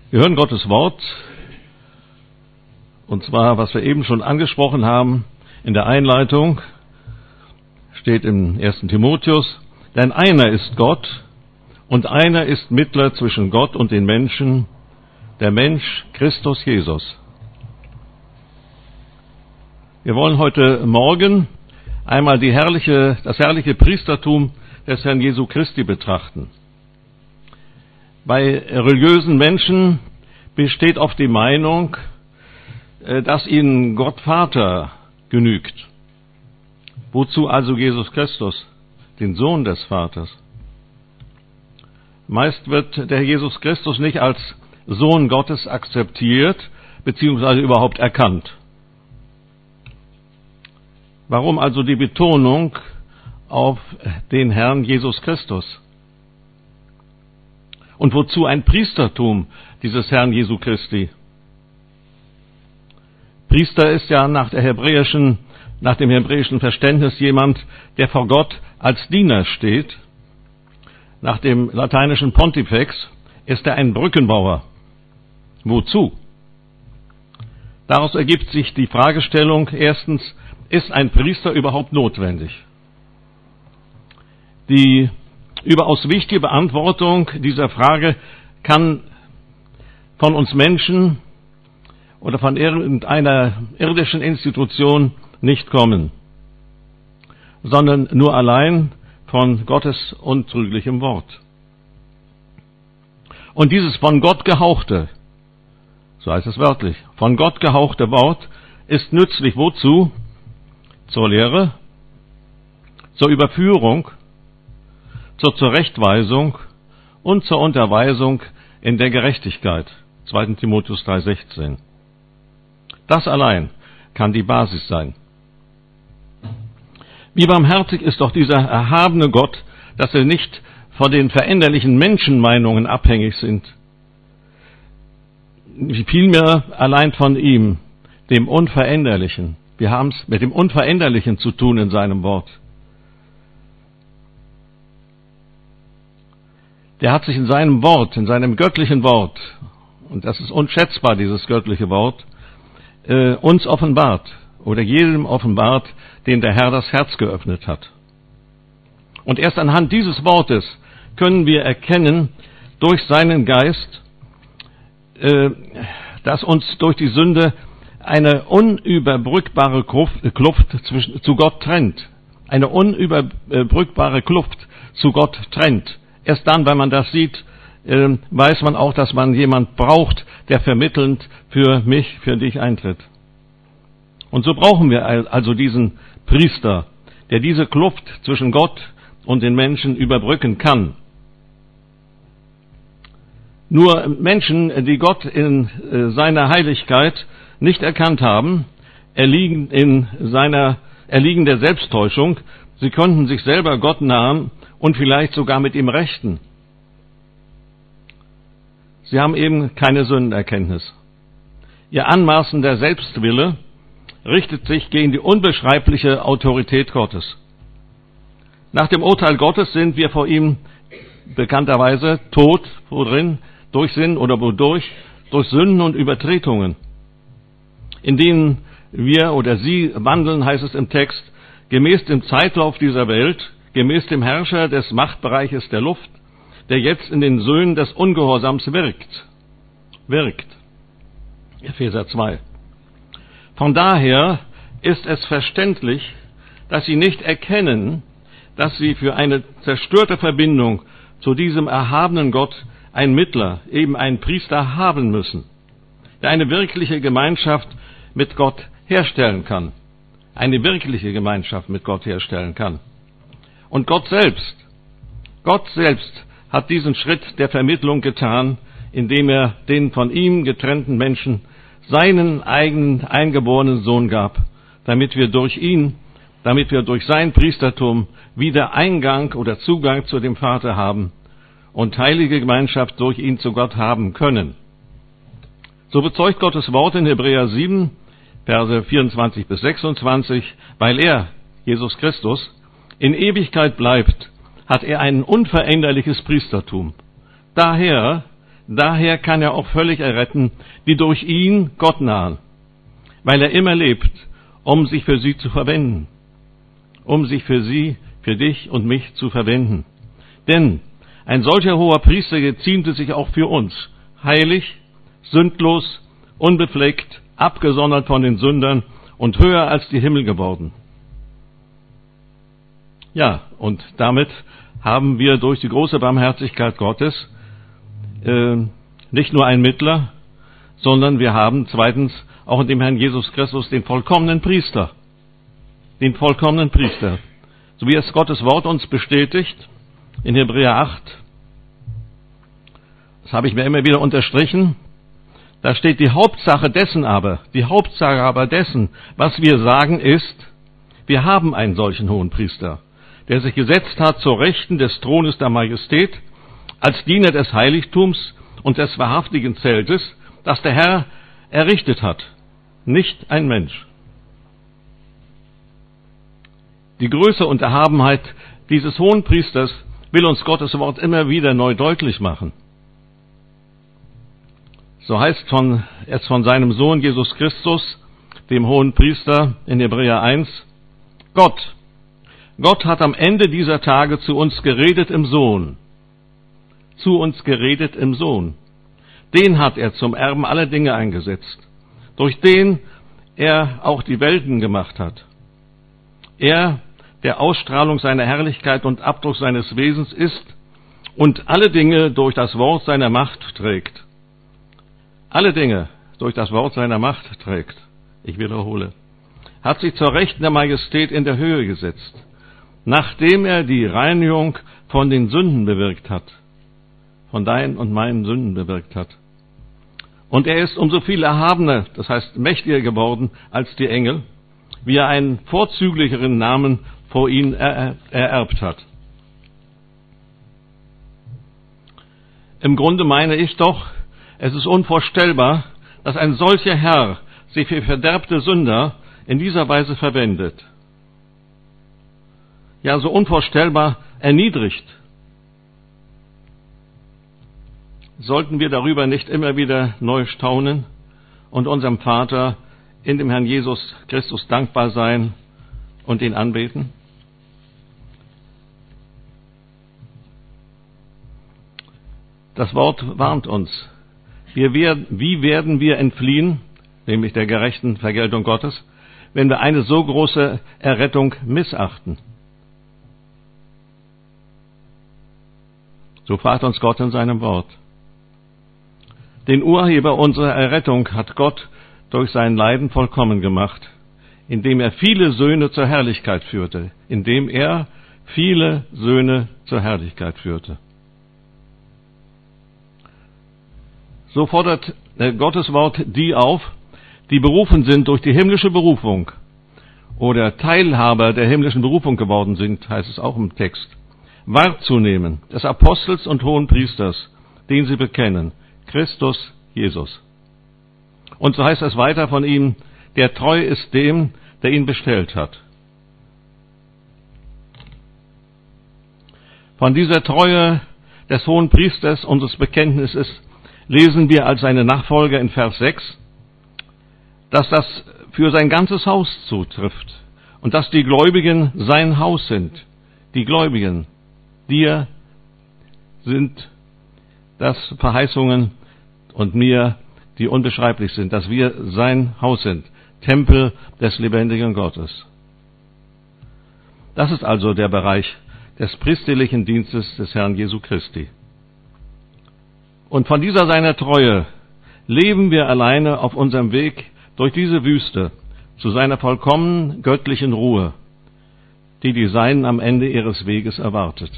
Wir hören Gottes Wort, und zwar, was wir eben schon angesprochen haben in der Einleitung, steht im 1. Timotheus, denn einer ist Gott und einer ist Mittler zwischen Gott und den Menschen, der Mensch Christus Jesus. Wir wollen heute Morgen einmal das herrliche Priestertum des Herrn Jesu Christi betrachten. Bei religiösen Menschen besteht oft die Meinung, dass ihnen Gott Vater genügt. Wozu also Jesus Christus, den Sohn des Vaters? Meist wird der Herr Jesus Christus nicht als Sohn Gottes akzeptiert bzw. überhaupt erkannt. Warum also die Betonung auf den Herrn Jesus Christus? Und wozu ein Priestertum dieses Herrn Jesu Christi? Priester ist ja nach dem hebräischen Verständnis jemand, der vor Gott als Diener steht. Nach dem lateinischen Pontifex ist er ein Brückenbauer. Wozu? Daraus ergibt sich die Fragestellung, erstens, ist ein Priester überhaupt notwendig? Die überaus wichtige Beantwortung dieser Frage kann von uns Menschen oder von irgendeiner irdischen Institution nicht kommen, sondern nur allein von Gottes untrüglichem Wort. Und dieses von Gott gehauchte, so heißt es wörtlich, von Gott gehauchte Wort ist nützlich wozu? Zur Lehre, zur Überführung, zur Zurechtweisung und zur Unterweisung in der Gerechtigkeit. 2. Timotheus 3,16. Das allein kann die Basis sein. Wie barmherzig ist doch dieser erhabene Gott, dass er nicht von den veränderlichen Menschenmeinungen abhängig sind. Vielmehr allein von ihm, dem Unveränderlichen. Wir haben es mit dem Unveränderlichen zu tun in seinem Wort. Der hat sich in seinem Wort, in seinem göttlichen Wort, und das ist unschätzbar, dieses göttliche Wort, uns offenbart oder jedem offenbart, den der Herr das Herz geöffnet hat. Und erst anhand dieses Wortes können wir erkennen, durch seinen Geist, dass uns durch die Sünde eine unüberbrückbare Kluft zu Gott trennt. Eine unüberbrückbare Kluft zu Gott trennt. Erst dann, wenn man das sieht, weiß man auch, dass man jemand braucht, der vermittelnd für mich, für dich eintritt. Und so brauchen wir also diesen Priester, der diese Kluft zwischen Gott und den Menschen überbrücken kann. Nur Menschen, die Gott in seiner Heiligkeit nicht erkannt haben, erliegen der Selbsttäuschung. Sie konnten sich selber Gott nahen und vielleicht sogar mit ihm rechten. Sie haben eben keine Sündenerkenntnis. Ihr anmaßender Selbstwille richtet sich gegen die unbeschreibliche Autorität Gottes. Nach dem Urteil Gottes sind wir vor ihm bekannterweise tot, worin? Durch Sinn oder wodurch? Durch Sünden und Übertretungen, in denen wir oder sie wandeln, heißt es im Text, gemäß dem Zeitlauf dieser Welt, gemäß dem Herrscher des Machtbereiches der Luft, der jetzt in den Söhnen des Ungehorsams wirkt. Epheser 2. Von daher ist es verständlich, dass sie nicht erkennen, dass sie für eine zerstörte Verbindung zu diesem erhabenen Gott einen Mittler, eben einen Priester haben müssen, der eine wirkliche Gemeinschaft mit Gott herstellen kann. Eine wirkliche Gemeinschaft mit Gott herstellen kann. Und Gott selbst hat diesen Schritt der Vermittlung getan, indem er den von ihm getrennten Menschen seinen eigenen eingeborenen Sohn gab, damit wir durch sein Priestertum wieder Eingang oder Zugang zu dem Vater haben und heilige Gemeinschaft durch ihn zu Gott haben können. So bezeugt Gottes Wort in Hebräer 7, Verse 24 bis 26, weil er, Jesus Christus, in Ewigkeit bleibt, hat er ein unveränderliches Priestertum. Daher Daher kann er auch völlig erretten, die durch ihn Gott nahen, weil er immer lebt, um sich für sie zu verwenden, um sich für sie, für dich und mich zu verwenden. Denn ein solcher hoher Priester geziemte sich auch für uns, heilig, sündlos, unbefleckt, abgesondert von den Sündern und höher als die Himmel geworden. Ja, und damit haben wir durch die große Barmherzigkeit Gottes nicht nur einen Mittler, sondern wir haben zweitens auch in dem Herrn Jesus Christus den vollkommenen Priester. Den vollkommenen Priester. So wie es Gottes Wort uns bestätigt, in Hebräer 8, das habe ich mir immer wieder unterstrichen, da steht die Hauptsache dessen, was wir sagen ist, wir haben einen solchen hohen Priester, der sich gesetzt hat zur Rechten des Thrones der Majestät, als Diener des Heiligtums und des wahrhaftigen Zeltes, das der Herr errichtet hat, nicht ein Mensch. Die Größe und Erhabenheit dieses hohen Priesters will uns Gottes Wort immer wieder neu deutlich machen. So heißt es von seinem Sohn Jesus Christus, dem hohen Priester in Hebräer 1, Gott hat am Ende dieser Tage zu uns geredet im Sohn. Zu uns geredet im Sohn. Den hat er zum Erben aller Dinge eingesetzt, durch den er auch die Welten gemacht hat. Er, der Ausstrahlung seiner Herrlichkeit und Abdruck seines Wesens ist und alle Dinge durch das Wort seiner Macht trägt. Alle Dinge durch das Wort seiner Macht trägt. Ich wiederhole. Hat sich zur Rechten der Majestät in der Höhe gesetzt, nachdem er die Reinigung von den Sünden bewirkt hat. Von deinen und meinen Sünden bewirkt hat. Und er ist umso viel erhabener, das heißt mächtiger geworden als die Engel, wie er einen vorzüglicheren Namen vor ihnen ererbt hat. Im Grunde meine ich doch, es ist unvorstellbar, dass ein solcher Herr sich für verderbte Sünder in dieser Weise verwendet. Ja, so unvorstellbar erniedrigt. Sollten wir darüber nicht immer wieder neu staunen und unserem Vater in dem Herrn Jesus Christus dankbar sein und ihn anbeten? Das Wort warnt uns. Wie werden wir entfliehen, nämlich der gerechten Vergeltung Gottes, wenn wir eine so große Errettung missachten? So fragt uns Gott in seinem Wort. Den Urheber unserer Errettung hat Gott durch sein Leiden vollkommen gemacht, indem er viele Söhne zur Herrlichkeit führte. So fordert Gottes Wort die auf, die berufen sind durch die himmlische Berufung oder Teilhaber der himmlischen Berufung geworden sind, heißt es auch im Text, wahrzunehmen, des Apostels und hohen Priesters, den sie bekennen, Christus Jesus. Und so heißt es weiter von ihm, der treu ist dem, der ihn bestellt hat. Von dieser Treue des hohen Priesters unseres Bekenntnisses lesen wir als seine Nachfolger in Vers 6, dass das für sein ganzes Haus zutrifft und dass die Gläubigen sein Haus sind. Die Gläubigen, dir sind das Verheißungen und mir, die unbeschreiblich sind, dass wir sein Haus sind, Tempel des lebendigen Gottes. Das ist also der Bereich des priesterlichen Dienstes des Herrn Jesu Christi. Und von dieser seiner Treue leben wir alleine auf unserem Weg durch diese Wüste zu seiner vollkommenen göttlichen Ruhe, die die Seinen am Ende ihres Weges erwartet.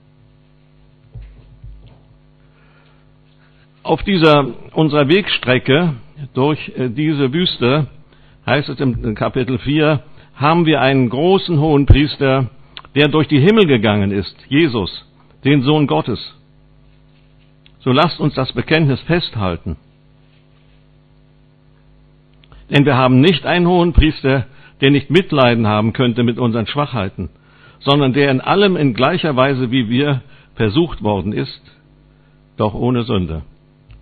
Auf unserer Wegstrecke durch diese Wüste, heißt es im Kapitel 4, haben wir einen großen hohen Priester, der durch die Himmel gegangen ist, Jesus, den Sohn Gottes. So lasst uns das Bekenntnis festhalten. Denn wir haben nicht einen hohen Priester, der nicht Mitleiden haben könnte mit unseren Schwachheiten, sondern der in allem in gleicher Weise wie wir versucht worden ist, doch ohne Sünde.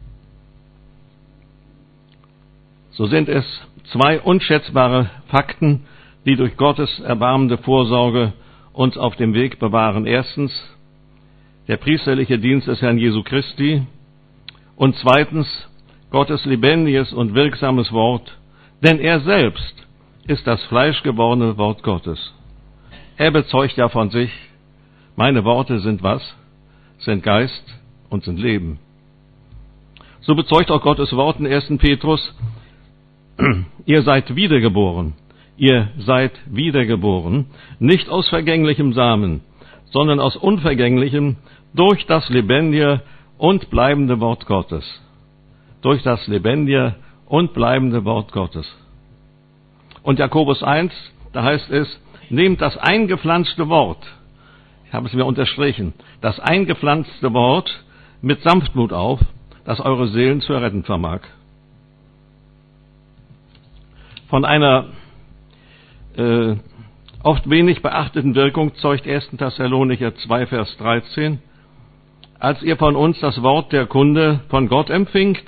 so sind es zwei unschätzbare Fakten, die durch Gottes erbarmende Vorsorge uns auf dem Weg bewahren. Erstens, der priesterliche Dienst des Herrn Jesu Christi und zweitens, Gottes lebendiges und wirksames Wort, denn er selbst ist das fleischgewordene Wort Gottes. Er bezeugt ja von sich, meine Worte sind was? Sind Geist und sind Leben. So bezeugt auch Gottes Wort in 1. Petrus, ihr seid wiedergeboren. Ihr seid wiedergeboren, nicht aus vergänglichem Samen, sondern aus unvergänglichem, durch das lebendige und bleibende Wort Gottes. Durch das lebendige und bleibende Wort Gottes. Und Jakobus 1, da heißt es, nehmt das eingepflanzte Wort, ich habe es mir unterstrichen, das eingepflanzte Wort mit Sanftmut auf, das eure Seelen zu erretten vermag. Von einer oft wenig beachteten Wirkung zeugt 1. Thessalonicher 2, Vers 13, als ihr von uns das Wort der Kunde von Gott empfingt,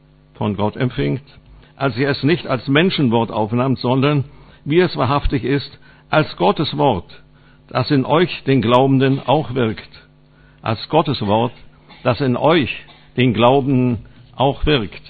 als ihr es nicht als Menschenwort aufnahmt, sondern, wie es wahrhaftig ist, als Gottes Wort, das in euch, den Glaubenden, auch wirkt. Als Gottes Wort, das in euch, den Glaubenden, auch wirkt.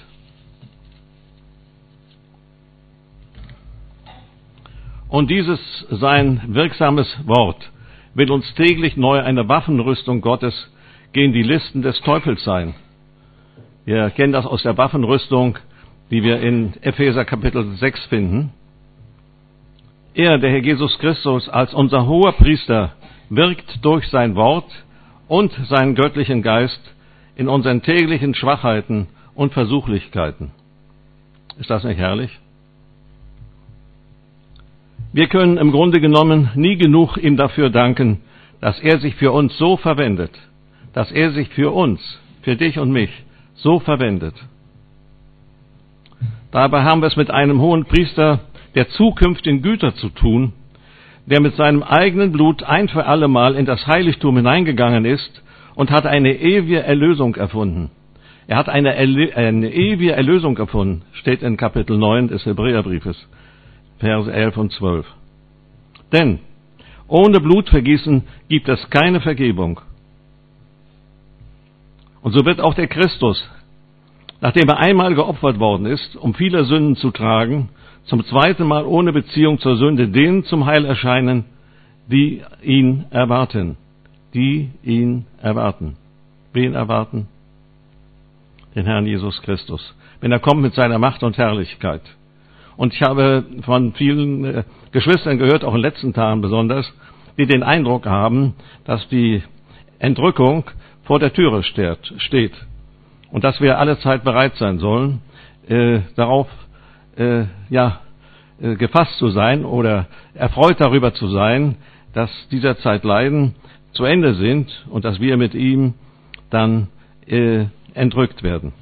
Und dieses sein wirksames Wort will uns täglich neu eine Waffenrüstung Gottes gegen die Listen des Teufels sein. Wir kennen das aus der Waffenrüstung, die wir in Epheser Kapitel 6 finden. Er, der Herr Jesus Christus, als unser hoher Priester, wirkt durch sein Wort und seinen göttlichen Geist in unseren täglichen Schwachheiten und Versuchlichkeiten. Ist das nicht herrlich? Wir können im Grunde genommen nie genug ihm dafür danken, dass er sich für uns so verwendet, dass er sich für uns, für dich und mich, so verwendet. Dabei haben wir es mit einem hohen Priester der zukünftigen Güter zu tun, der mit seinem eigenen Blut ein für alle Mal in das Heiligtum hineingegangen ist und hat eine ewige Erlösung erfunden. Er hat eine ewige Erlösung erfunden, steht in Kapitel 9 des Hebräerbriefes. Verse 11 und 12. Denn ohne Blutvergießen gibt es keine Vergebung. Und so wird auch der Christus, nachdem er einmal geopfert worden ist, um viele Sünden zu tragen, zum zweiten Mal ohne Beziehung zur Sünde denen zum Heil erscheinen, die ihn erwarten. Die ihn erwarten. Wen erwarten? Den Herrn Jesus Christus. Wenn er kommt mit seiner Macht und Herrlichkeit. Und ich habe von vielen Geschwistern gehört, auch in den letzten Tagen besonders, die den Eindruck haben, dass die Entrückung vor der Türe steht. Und dass wir alle Zeit bereit sein sollen, darauf gefasst zu sein oder erfreut darüber zu sein, dass dieser Zeitleiden zu Ende sind und dass wir mit ihm dann entrückt werden.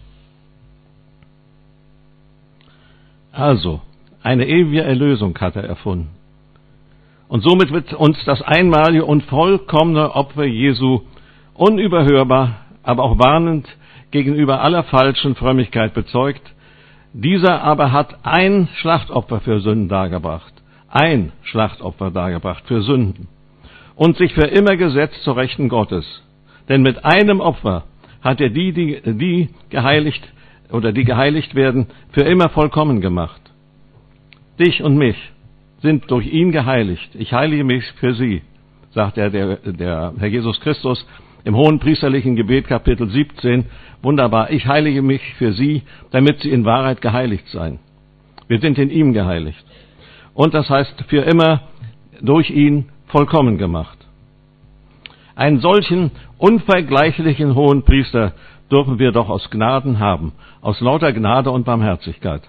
Also, eine ewige Erlösung hat er erfunden. Und somit wird uns das einmalige und vollkommene Opfer Jesu unüberhörbar, aber auch warnend gegenüber aller falschen Frömmigkeit bezeugt. Dieser aber hat ein Schlachtopfer für Sünden dargebracht. Ein Schlachtopfer dargebracht für Sünden. Und sich für immer gesetzt zur Rechten Gottes. Denn mit einem Opfer hat er die geheiligt werden, für immer vollkommen gemacht. Dich und mich sind durch ihn geheiligt. Ich heilige mich für sie, sagt der Herr Jesus Christus im hohen priesterlichen Gebet, Kapitel 17. Wunderbar, ich heilige mich für sie, damit sie in Wahrheit geheiligt seien. Wir sind in ihm geheiligt. Und das heißt, für immer durch ihn vollkommen gemacht. Einen solchen unvergleichlichen hohen Priester dürfen wir doch aus Gnaden haben, aus lauter Gnade und Barmherzigkeit.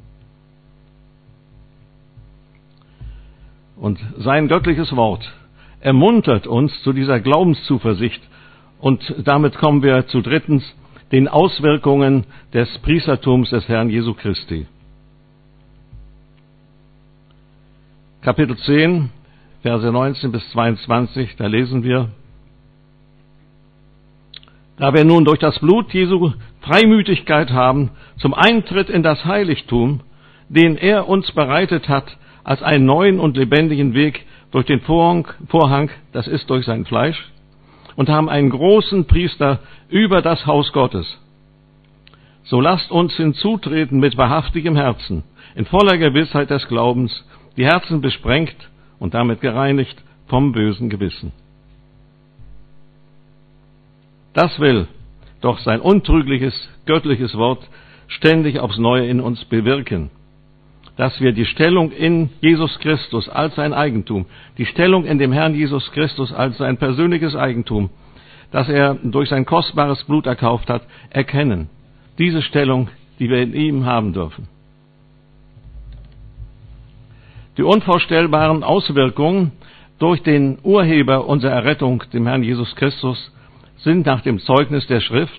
Und sein göttliches Wort ermuntert uns zu dieser Glaubenszuversicht. Und damit kommen wir zu drittens, den Auswirkungen des Priestertums des Herrn Jesu Christi. Kapitel 10, Verse 19 bis 22, da lesen wir: Da wir nun durch das Blut Jesu Freimütigkeit haben zum Eintritt in das Heiligtum den er uns bereitet hat, als einen neuen und lebendigen Weg durch den Vorhang, das ist durch sein Fleisch, und haben einen großen Priester über das Haus Gottes. So lasst uns hinzutreten mit wahrhaftigem Herzen, in voller Gewissheit des Glaubens, die Herzen besprengt und damit gereinigt vom bösen Gewissen. Das will doch sein untrügliches, göttliches Wort ständig aufs Neue in uns bewirken, dass wir die Stellung in Jesus Christus als sein Eigentum, die Stellung in dem Herrn Jesus Christus als sein persönliches Eigentum, das er durch sein kostbares Blut erkauft hat, erkennen. Diese Stellung, die wir in ihm haben dürfen. Die unvorstellbaren Auswirkungen durch den Urheber unserer Errettung, dem Herrn Jesus Christus, sind nach dem Zeugnis der Schrift.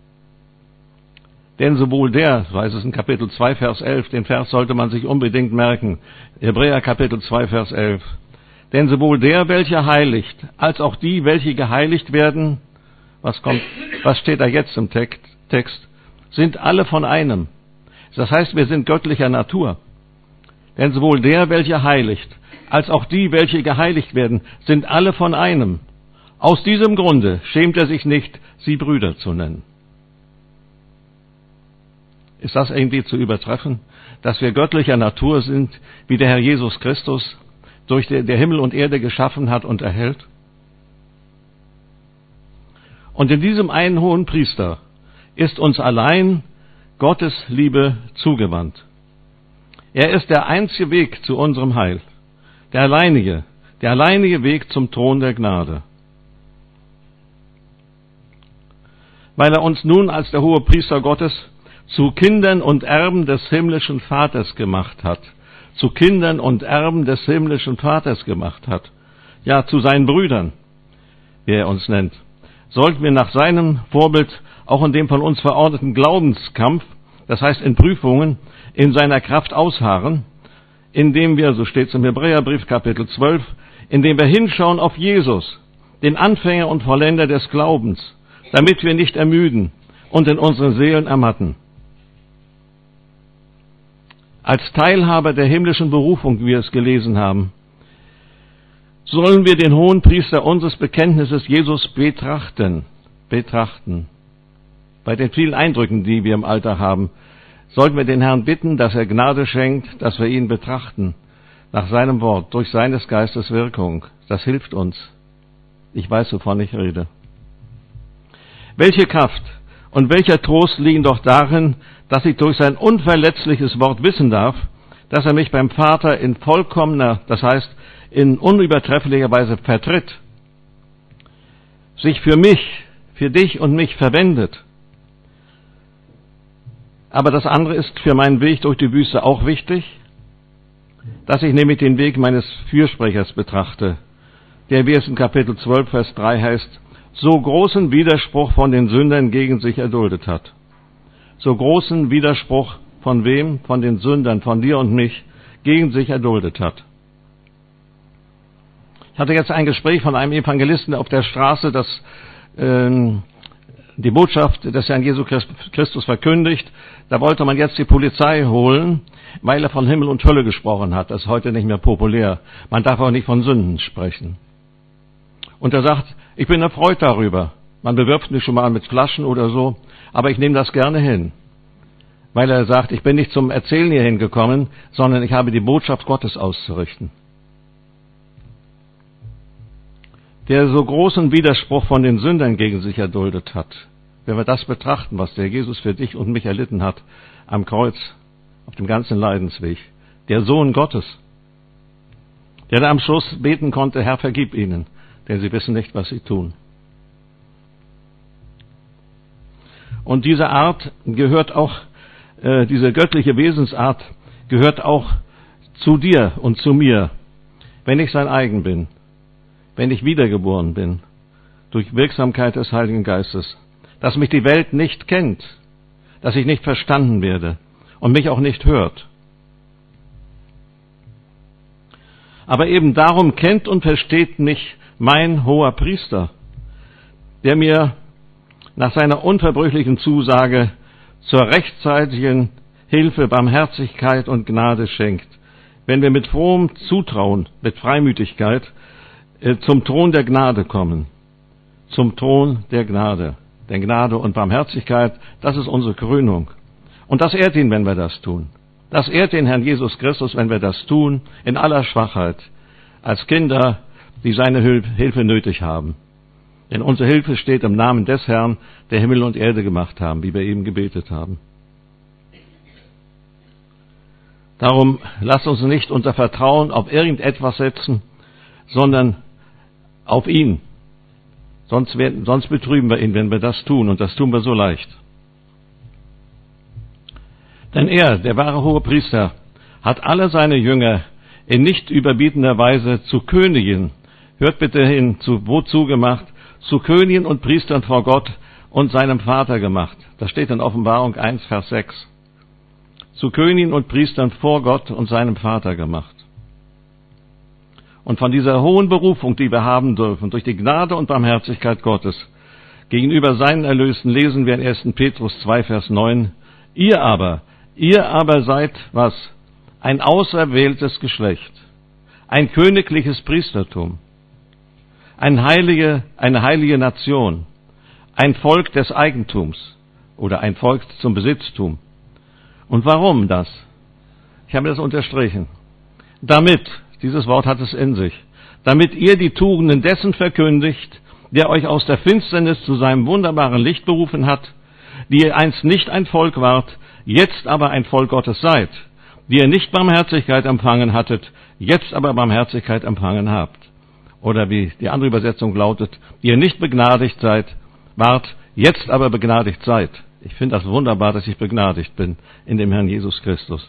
Denn sowohl der, so heißt es in Kapitel 2, Vers 11, den Vers sollte man sich unbedingt merken, Hebräer Kapitel 2, Vers 11. Denn sowohl der, welcher heiligt, als auch die, welche geheiligt werden, was steht da jetzt im Text, sind alle von einem. Das heißt, wir sind göttlicher Natur. Denn sowohl der, welcher heiligt, als auch die, welche geheiligt werden, sind alle von einem. Aus diesem Grunde schämt er sich nicht, sie Brüder zu nennen. Ist das irgendwie zu übertreffen, dass wir göttlicher Natur sind, wie der Herr Jesus Christus, durch der Himmel und Erde geschaffen hat und erhält? Und in diesem einen hohen Priester ist uns allein Gottes Liebe zugewandt. Er ist der einzige Weg zu unserem Heil, der alleinige Weg zum Thron der Gnade. Weil er uns nun als der hohe Priester Gottes zu Kindern und Erben des himmlischen Vaters gemacht hat, zu Kindern und Erben des himmlischen Vaters gemacht hat, ja, zu seinen Brüdern, wie er uns nennt, sollten wir nach seinem Vorbild auch in dem von uns verordneten Glaubenskampf, das heißt in Prüfungen, in seiner Kraft ausharren, indem wir, so steht es im Hebräerbrief Kapitel 12, indem wir hinschauen auf Jesus, den Anfänger und Vollender des Glaubens, damit wir nicht ermüden und in unseren Seelen ermatten. Als Teilhaber der himmlischen Berufung, wie wir es gelesen haben, sollen wir den hohen Priester unseres Bekenntnisses Jesus betrachten. Bei den vielen Eindrücken, die wir im Alltag haben, sollten wir den Herrn bitten, dass er Gnade schenkt, dass wir ihn betrachten, nach seinem Wort, durch seines Geistes Wirkung. Das hilft uns. Ich weiß, wovon ich rede. Welche Kraft und welcher Trost liegen doch darin, dass ich durch sein unverletzliches Wort wissen darf, dass er mich beim Vater in vollkommener, das heißt in unübertrefflicher Weise vertritt, sich für mich, für dich und mich verwendet. Aber das andere ist für meinen Weg durch die Wüste auch wichtig, dass ich nämlich den Weg meines Fürsprechers betrachte, der, wie es in Kapitel 12, Vers 3 heißt, so großen Widerspruch von den Sündern gegen sich erduldet hat. So großen Widerspruch von wem? Von den Sündern, von dir und mich, gegen sich erduldet hat. Ich hatte jetzt ein Gespräch von einem Evangelisten auf der Straße, das die Botschaft des Herrn Jesus Christus verkündigt. Da wollte man jetzt die Polizei holen, weil er von Himmel und Hölle gesprochen hat. Das ist heute nicht mehr populär. Man darf auch nicht von Sünden sprechen. Und er sagt, ich bin erfreut darüber. Man bewirft mich schon mal mit Flaschen oder so, aber ich nehme das gerne hin. Weil er sagt, ich bin nicht zum Erzählen hierhin gekommen, sondern ich habe die Botschaft Gottes auszurichten. Der so großen Widerspruch von den Sündern gegen sich erduldet hat. Wenn wir das betrachten, was der Jesus für dich und mich erlitten hat, am Kreuz, auf dem ganzen Leidensweg, der Sohn Gottes, der da am Schluss beten konnte, Herr, vergib ihnen, denn sie wissen nicht, was sie tun. Und diese Art gehört auch, diese göttliche Wesensart gehört auch zu dir und zu mir, wenn ich sein eigen bin, wenn ich wiedergeboren bin, durch Wirksamkeit des Heiligen Geistes, dass mich die Welt nicht kennt, dass ich nicht verstanden werde und mich auch nicht hört. Aber eben darum kennt und versteht mich mein hoher Priester, der mir nach seiner unverbrüchlichen Zusage zur rechtzeitigen Hilfe, Barmherzigkeit und Gnade schenkt, wenn wir mit frohem Zutrauen, mit Freimütigkeit zum Thron der Gnade kommen. Zum Thron der Gnade. Denn Gnade und Barmherzigkeit, das ist unsere Krönung. Und das ehrt ihn, wenn wir das tun. Das ehrt den Herrn Jesus Christus, wenn wir das tun, in aller Schwachheit, als Kinder, die seine Hilfe nötig haben. Denn unsere Hilfe steht im Namen des Herrn, der Himmel und Erde gemacht haben, wie wir eben gebetet haben. Darum lasst uns nicht unser Vertrauen auf irgendetwas setzen, sondern auf ihn. Sonst betrüben wir ihn, wenn wir das tun, und das tun wir so leicht. Denn er, der wahre Hohepriester, hat alle seine Jünger in nicht überbietender Weise zu Königen, hört bitte hin, wozu gemacht, zu Königen und Priestern vor Gott und seinem Vater gemacht. Das steht in Offenbarung 1, Vers 6. Zu Königen und Priestern vor Gott und seinem Vater gemacht. Und von dieser hohen Berufung, die wir haben dürfen, durch die Gnade und Barmherzigkeit Gottes, gegenüber seinen Erlösten, lesen wir in 1. Petrus 2, Vers 9, Ihr aber seid, was? Ein auserwähltes Geschlecht, ein königliches Priestertum, eine heilige Nation, ein Volk des Eigentums oder ein Volk zum Besitztum. Und warum das? Ich habe das unterstrichen. Damit, dieses Wort hat es in sich, damit ihr die Tugenden dessen verkündigt, der euch aus der Finsternis zu seinem wunderbaren Licht berufen hat, die ihr einst nicht ein Volk wart, jetzt aber ein Volk Gottes seid, die ihr nicht Barmherzigkeit empfangen hattet, jetzt aber Barmherzigkeit empfangen habt. Oder wie die andere Übersetzung lautet, die ihr nicht begnadigt wart, jetzt aber begnadigt seid. Ich finde das wunderbar, dass ich begnadigt bin in dem Herrn Jesus Christus.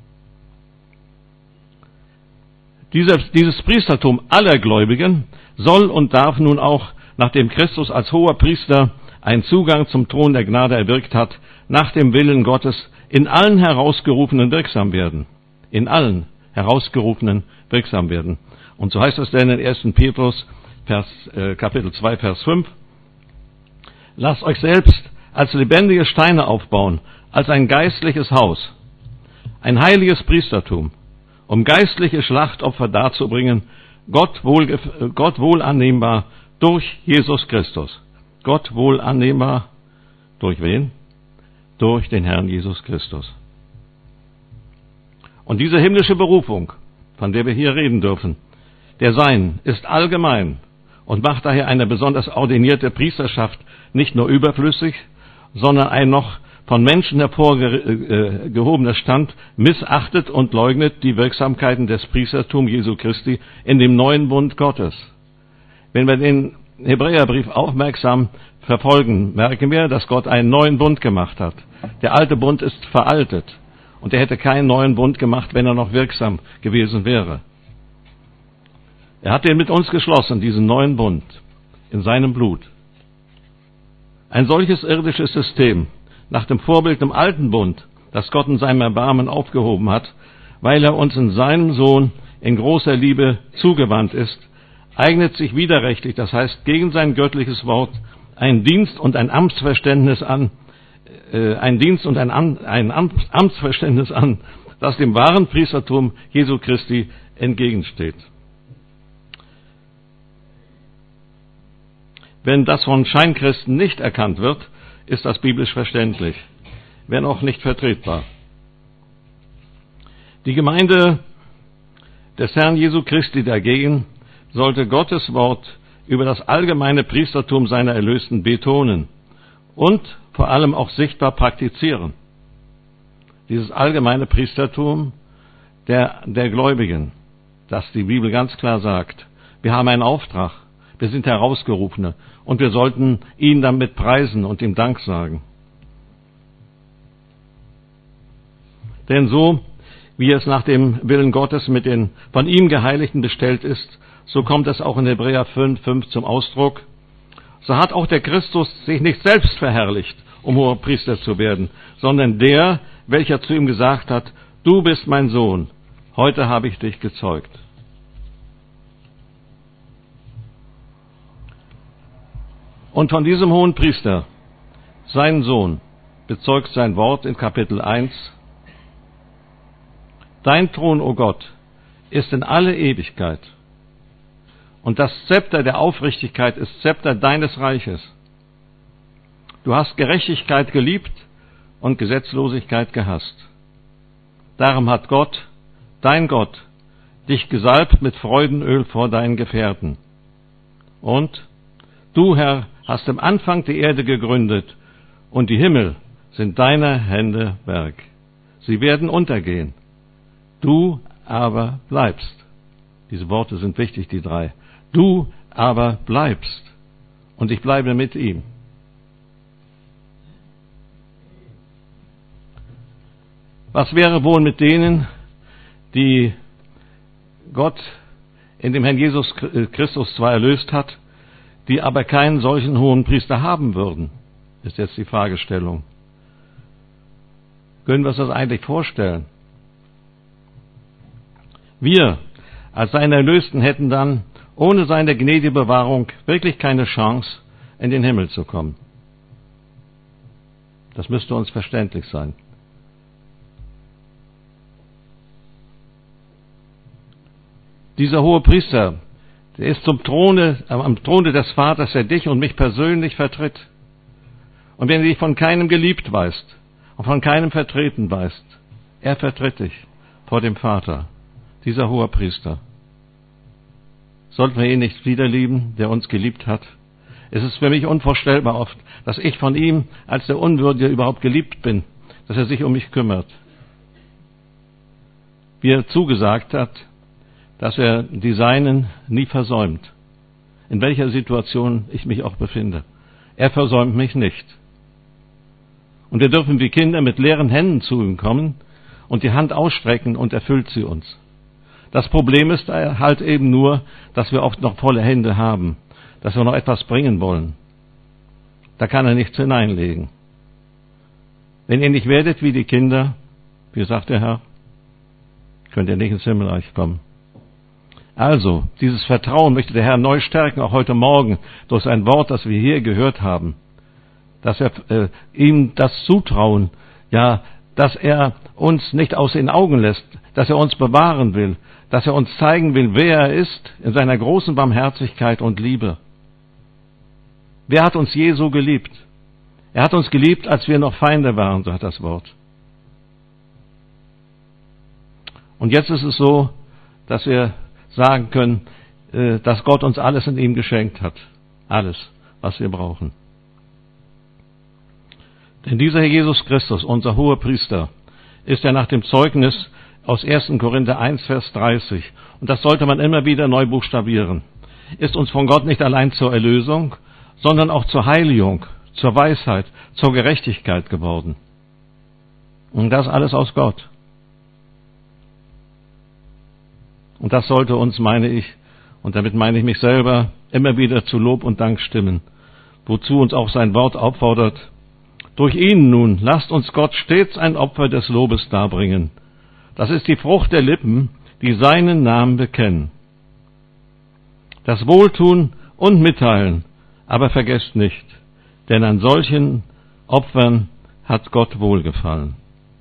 Dieses Priestertum aller Gläubigen soll und darf nun auch, nachdem Christus als hoher Priester einen Zugang zum Thron der Gnade erwirkt hat, nach dem Willen Gottes in allen Herausgerufenen wirksam werden. In allen Herausgerufenen wirksam werden. Und so heißt es denn in 1. Petrus, Kapitel 2, Vers 5, lasst euch selbst als lebendige Steine aufbauen, als ein geistliches Haus, ein heiliges Priestertum, um geistliche Schlachtopfer darzubringen, Gott wohl annehmbar durch Jesus Christus. Gott wohl annehmbar durch wen? Durch den Herrn Jesus Christus. Und diese himmlische Berufung, von der wir hier reden dürfen, der Sein ist allgemein und macht daher eine besonders ordinierte Priesterschaft nicht nur überflüssig, sondern ein noch von Menschen hervorgehobener Stand missachtet und leugnet die Wirksamkeiten des Priestertums Jesu Christi in dem neuen Bund Gottes. Wenn wir den Hebräerbrief aufmerksam verfolgen, merken wir, dass Gott einen neuen Bund gemacht hat. Der alte Bund ist veraltet und er hätte keinen neuen Bund gemacht, wenn er noch wirksam gewesen wäre. Er hat den mit uns geschlossen, diesen neuen Bund, in seinem Blut. Ein solches irdisches System, nach dem Vorbild im alten Bund, das Gott in seinem Erbarmen aufgehoben hat, weil er uns in seinem Sohn in großer Liebe zugewandt ist, eignet sich widerrechtlich, das heißt gegen sein göttliches Wort, ein Dienst und ein Amtsverständnis an, das dem wahren Priestertum Jesu Christi entgegensteht. Wenn das von Scheinchristen nicht erkannt wird, ist das biblisch verständlich, wenn auch nicht vertretbar. Die Gemeinde des Herrn Jesu Christi dagegen sollte Gottes Wort über das allgemeine Priestertum seiner Erlösten betonen und vor allem auch sichtbar praktizieren. Dieses allgemeine Priestertum der Gläubigen, das die Bibel ganz klar sagt. Wir haben einen Auftrag, wir sind Herausgerufene und wir sollten ihn damit preisen und ihm Dank sagen. Denn so, wie es nach dem Willen Gottes mit den von ihm Geheiligten bestellt ist, so kommt es auch in Hebräer 5,5 zum Ausdruck. So hat auch der Christus sich nicht selbst verherrlicht, um hoher Priester zu werden, sondern der, welcher zu ihm gesagt hat, du bist mein Sohn, heute habe ich dich gezeugt. Und von diesem hohen Priester, sein Sohn, bezeugt sein Wort in Kapitel 1, Dein Thron, o Gott, ist in alle Ewigkeit. Und das Zepter der Aufrichtigkeit ist Zepter deines Reiches. Du hast Gerechtigkeit geliebt und Gesetzlosigkeit gehasst. Darum hat Gott, dein Gott, dich gesalbt mit Freudenöl vor deinen Gefährten. Und du, Herr, hast im Anfang die Erde gegründet, und die Himmel sind deiner Hände Werk. Sie werden untergehen. Du aber bleibst. Diese Worte sind wichtig, die drei. Du aber bleibst. Und ich bleibe mit ihm. Was wäre wohl mit denen, die Gott in dem Herrn Jesus Christus zwar erlöst hat, die aber keinen solchen hohen Priester haben würden, ist jetzt die Fragestellung. Können wir uns das eigentlich vorstellen? Wir als seine Erlösten hätten dann ohne seine gnädige Bewahrung wirklich keine Chance, in den Himmel zu kommen. Das müsste uns verständlich sein. Dieser hohe Priester, der ist am Throne des Vaters, der dich und mich persönlich vertritt. Und wenn du dich von keinem geliebt weißt und von keinem vertreten weißt, er vertritt dich vor dem Vater, dieser hohe Priester. Sollten wir ihn nicht wieder lieben, der uns geliebt hat? Es ist für mich unvorstellbar oft, dass ich von ihm als der Unwürdige überhaupt geliebt bin, dass er sich um mich kümmert. Wie er zugesagt hat, dass er die Seinen nie versäumt, in welcher Situation ich mich auch befinde. Er versäumt mich nicht. Und wir dürfen wie Kinder mit leeren Händen zu ihm kommen und die Hand ausstrecken und erfüllt sie uns. Das Problem ist halt eben nur, dass wir oft noch volle Hände haben, dass wir noch etwas bringen wollen. Da kann er nichts hineinlegen. Wenn ihr nicht werdet wie die Kinder, wie sagt der Herr, könnt ihr nicht ins Himmelreich kommen. Also, dieses Vertrauen möchte der Herr neu stärken, auch heute Morgen, durch sein Wort, das wir hier gehört haben. Dass wir ihm das zutrauen, ja, dass er uns nicht aus den Augen lässt, dass er uns bewahren will, dass er uns zeigen will, wer er ist, in seiner großen Barmherzigkeit und Liebe. Wer hat uns je so geliebt? Er hat uns geliebt, als wir noch Feinde waren, sagt das Wort. Und jetzt ist es so, dass wir sagen können, dass Gott uns alles in ihm geschenkt hat. Alles, was wir brauchen. Denn dieser Herr Jesus Christus, unser hoher Priester, ist ja nach dem Zeugnis aus 1. Korinther 1, Vers 30, und das sollte man immer wieder neu buchstabieren, ist uns von Gott nicht allein zur Erlösung, sondern auch zur Heiligung, zur Weisheit, zur Gerechtigkeit geworden. Und das alles aus Gott. Und das sollte uns, meine ich, und damit meine ich mich selber, immer wieder zu Lob und Dank stimmen, wozu uns auch sein Wort auffordert. Durch ihn nun lasst uns Gott stets ein Opfer des Lobes darbringen. Das ist die Frucht der Lippen, die seinen Namen bekennen. Das Wohltun und Mitteilen, aber vergesst nicht, denn an solchen Opfern hat Gott wohlgefallen.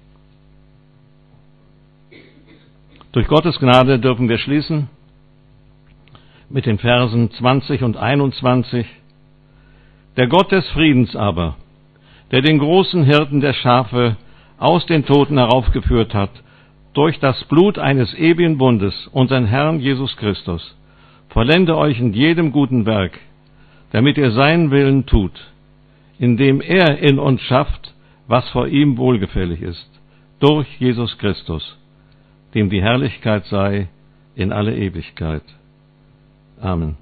Durch Gottes Gnade dürfen wir schließen mit den Versen 20 und 21. Der Gott des Friedens aber, der den großen Hirten der Schafe aus den Toten heraufgeführt hat, durch das Blut eines ewigen Bundes, unseren Herrn Jesus Christus, vollende euch in jedem guten Werk, damit ihr seinen Willen tut, indem er in uns schafft, was vor ihm wohlgefällig ist, durch Jesus Christus, dem die Herrlichkeit sei in alle Ewigkeit. Amen.